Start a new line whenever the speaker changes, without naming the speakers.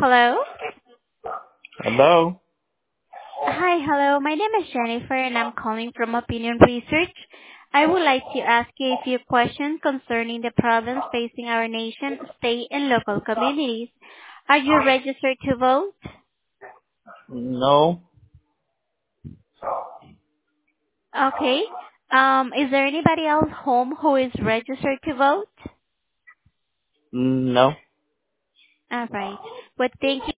Hello.
Hello?
Hi, hello. My name is Jennifer, and I'm calling from Opinion Research. I would like to ask you a few questions concerning the problems facing our nation, state, and local communities. Are you registered to vote?
No.
Okay. Is there anybody else home who is registered to vote?
No.
All right. Well, thank you